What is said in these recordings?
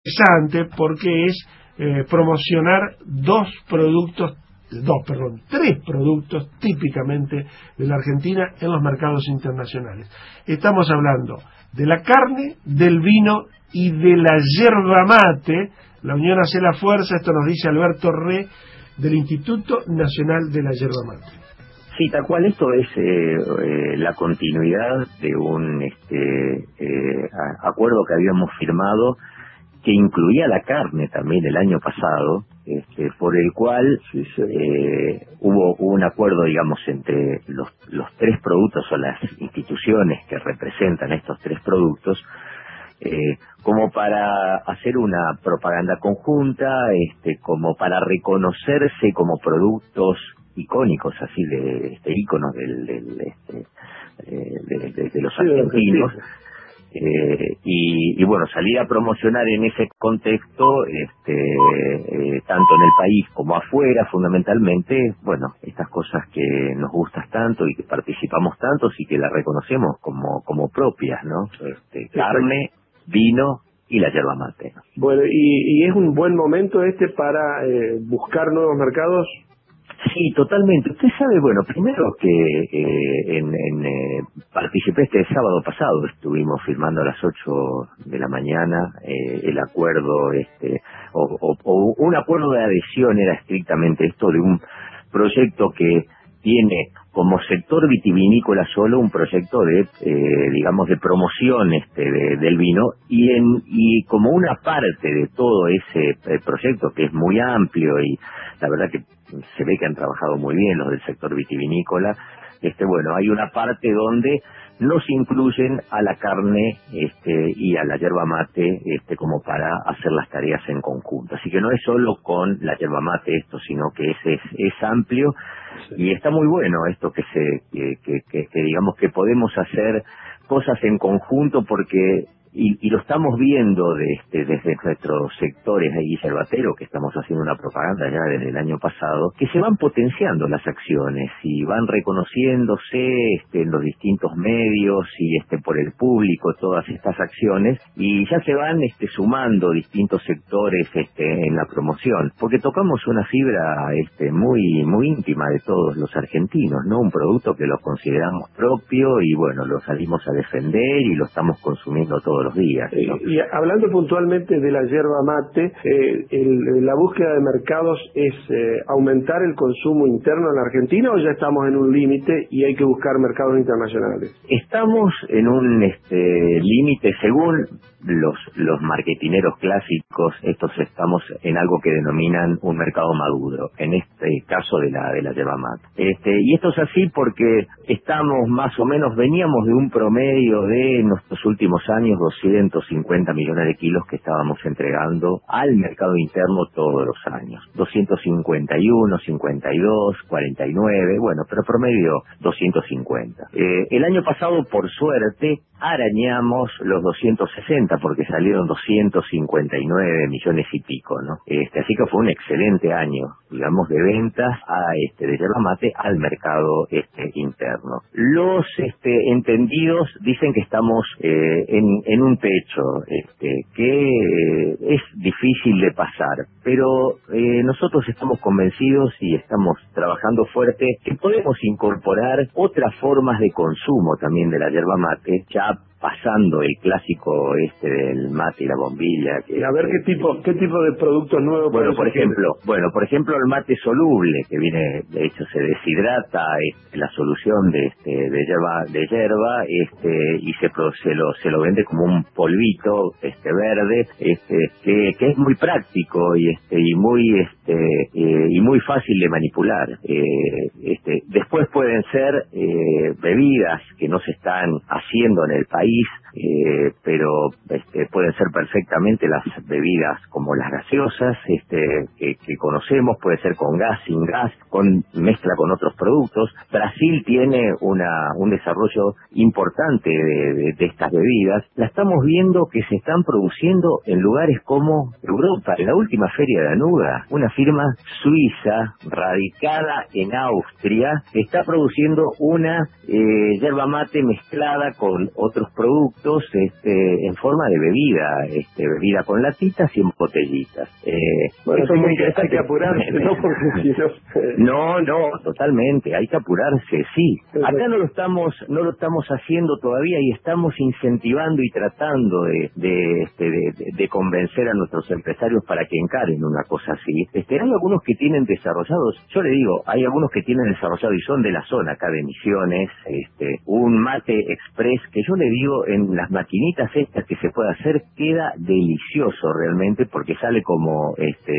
interesante porque es promocionar tres productos típicamente de la Argentina en los mercados internacionales. Estamos hablando de la carne, del vino y de la yerba mate. La unión hace la fuerza, esto nos dice Alberto Re del Instituto Nacional de la Yerba Mate. Sí, tal cual, esto es la continuidad de un acuerdo que habíamos firmado, que incluía la carne también el año pasado, por el cual hubo un acuerdo, digamos, entre los tres productos o las instituciones que representan estos tres productos, como para hacer una propaganda conjunta, como para reconocerse como productos icónicos, así de íconos de los argentinos. Y bueno, salir a promocionar en ese contexto, tanto en el país como afuera, fundamentalmente, bueno, estas cosas que nos gustan tanto y que participamos tanto y que las reconocemos como propias, ¿no? Carne, vino y la yerba mate. Bueno, y es un buen momento para buscar nuevos mercados. Sí, totalmente. Usted sabe, bueno, primero que participé este sábado pasado, estuvimos firmando a las 8 de la mañana el acuerdo, o un acuerdo de adhesión, era estrictamente esto, de un proyecto que tiene como sector vitivinícola solo un proyecto de, digamos, de promoción del vino, y como una parte de todo ese proyecto, que es muy amplio y la verdad que se ve que han trabajado muy bien los del sector vitivinícola, bueno, hay una parte donde nos incluyen a la carne y a la yerba mate como para hacer las tareas en conjunto. Así que no es solo con la yerba mate esto, sino que es amplio, y está muy bueno esto que digamos que podemos hacer cosas en conjunto, porque y lo estamos viendo desde nuestros sectores ahí yerbatero, que estamos haciendo una propaganda ya desde el año pasado, que se van potenciando las acciones y van reconociéndose en los distintos medios y por el público todas estas acciones, y ya se van sumando distintos sectores en la promoción, porque tocamos una fibra muy muy íntima de todos los argentinos, ¿no? Un producto que lo consideramos propio y bueno, lo salimos a defender y lo estamos consumiendo todos los días, ¿no? Y hablando puntualmente de la yerba mate, la búsqueda de mercados es aumentar el consumo interno en la Argentina, ¿o ya estamos en un límite y hay que buscar mercados internacionales? Estamos en un límite, según los marketineros clásicos, estamos en algo que denominan un mercado maduro, en este caso de la yerba mate. Y esto es así porque estamos más o menos, veníamos de un promedio de, en nuestros últimos años, 250 millones de kilos que estábamos entregando al mercado interno todos los años. 251, 52, 49, bueno, pero promedio 250. El año pasado, por suerte, arañamos los 260 porque salieron 259 millones y pico, ¿no? Así que fue un excelente año, digamos, de ventas de yerba mate al mercado interno. Los entendidos dicen que estamos en un techo que es difícil de pasar, pero nosotros estamos convencidos y estamos trabajando fuerte que podemos incorporar otras formas de consumo también de la yerba mate, ya pasando el clásico del mate y la bombilla. A ver qué tipo de productos nuevos. Bueno, por ejemplo, el mate soluble, que viene, de hecho, se deshidrata la solución de yerba, y se lo vende como un polvito verde, que es muy práctico y muy fácil de manipular. Después pueden ser bebidas que no se están haciendo en el país, pero pueden ser perfectamente las bebidas como las gaseosas que conocemos, puede ser con gas, sin gas, con mezcla con otros productos. Brasil tiene un desarrollo importante de estas bebidas. La estamos viendo que se están produciendo en lugares como Europa. En la última feria de Anuga, una firma suiza radicada en Austria está produciendo una yerba mate mezclada con otros productos productos en forma de bebida con latitas y en botellitas. Bueno, eso es muy interesante. Hay que apurarse, ¿no? Porque si no... No, totalmente, hay que apurarse, sí. Acá no lo estamos haciendo todavía y estamos incentivando y tratando de convencer a nuestros empresarios para que encaren una cosa así. Hay algunos que tienen desarrollados, yo le digo, hay algunos que tienen desarrollado y son de la zona acá de Misiones, un mate express que yo le digo, en las maquinitas estas que se puede hacer, queda delicioso realmente, porque sale como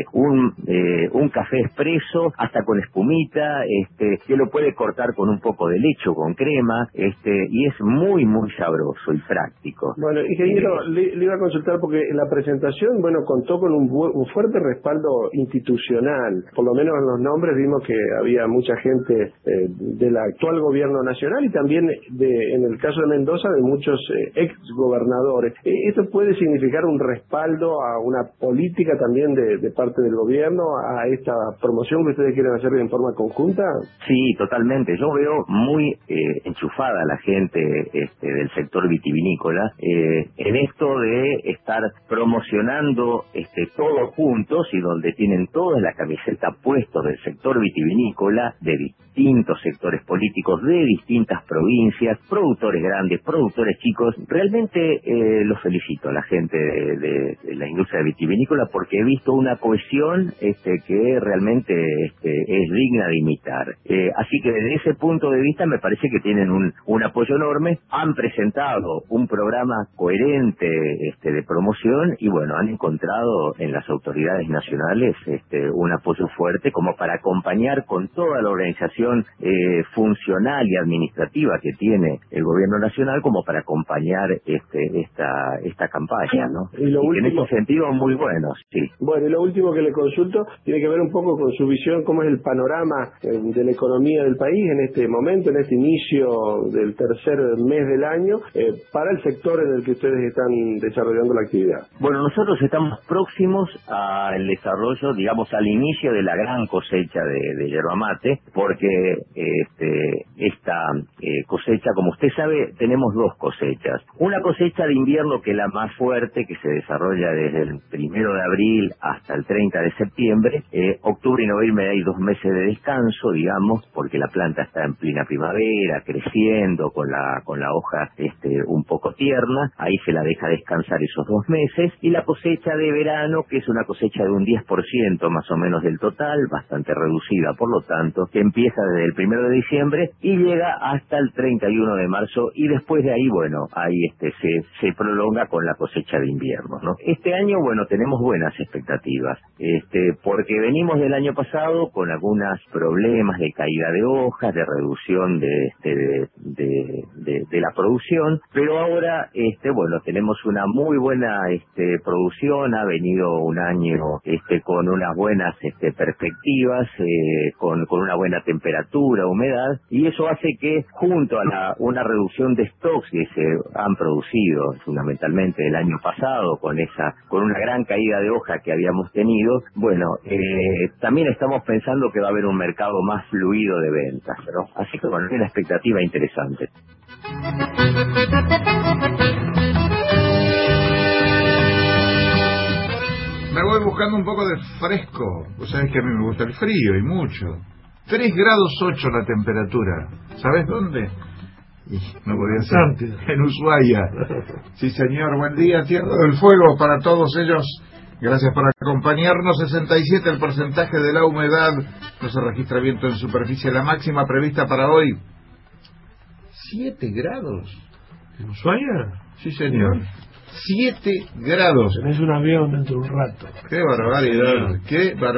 un café expreso, hasta con espumita, que lo puede cortar con un poco de leche o con crema, y es muy, muy sabroso y práctico. Bueno, ingeniero, le iba a consultar porque la presentación, contó con un fuerte respaldo institucional. Por lo menos en los nombres vimos que había mucha gente del actual gobierno nacional y también, en el caso de Mendoza, de muchos ex gobernadores. ¿Esto puede significar un respaldo a una política también de parte del gobierno, a esta promoción que ustedes quieren hacer en forma conjunta? Sí, totalmente. Yo veo muy enchufada la gente del sector vitivinícola en esto de estar promocionando todos juntos, y donde tienen toda la camiseta puestos del sector vitivinícola, de distintos sectores políticos, de distintas provincias, productores grandes, productores chicos. Realmente los felicito a la gente de la industria vitivinícola, porque he visto una cohesión que realmente es digna de imitar. Así que desde ese punto de vista me parece que tienen un apoyo enorme. Han presentado un programa coherente de promoción y han encontrado en las autoridades nacionales un apoyo fuerte como para acompañar con toda la organización funcional y administrativa que tiene el gobierno nacional, como para acompañar esta campaña, ¿no? Y en ese sentido muy buenos, sí. Bueno, y lo último que le consulto tiene que ver un poco con su visión, cómo es el panorama de la economía del país en este momento, en este inicio del tercer mes del año, para el sector en el que ustedes están desarrollando la actividad. Bueno, nosotros estamos próximos al desarrollo, digamos, al inicio de la gran cosecha de yerba mate, porque esta cosecha, como usted sabe, tenemos dos cosechas. Una cosecha de invierno, que es la más fuerte, que se desarrolla desde el 1 de abril hasta el 30 de septiembre. Octubre y noviembre hay 2 meses de descanso, digamos, porque la planta está en plena primavera, creciendo, con la hoja un poco tierna. Ahí se la deja descansar esos 2 meses. Y la cosecha de verano, que es una cosecha de un 10% más o menos del total, bastante reducida, por lo tanto, que empieza desde el 1 de diciembre y llega hasta el 31 de marzo, y después de ahí, ahí se prolonga con la cosecha de invierno, ¿no? Este año, tenemos buenas expectativas, porque venimos del año pasado con algunos problemas de caída de hojas, de reducción de la producción, pero ahora, tenemos una muy buena producción. Ha venido un año con unas buenas perspectivas, con una buena temperatura, humedad, y eso hace que, junto a una reducción de stocks que se han producido fundamentalmente el año pasado, con una gran caída de hoja que habíamos tenido, también estamos pensando que va a haber un mercado más fluido de ventas, ¿no? Así que es una expectativa interesante. Me voy buscando un poco de fresco. Vos sabés que a mí me gusta el frío, y mucho. 3 grados 8 la temperatura. ¿Sabés dónde? No podía ser. En Ushuaia. Sí, señor. Buen día. Tierra del Fuego para todos ellos. Gracias por acompañarnos. 67 el porcentaje de la humedad. No se registra viento en superficie. La máxima prevista para hoy, 7 grados. ¿En Ushuaia? Sí, señor. 7 grados. Tenés un avión dentro de un rato. ¡Qué barbaridad! ¡Qué barbaridad!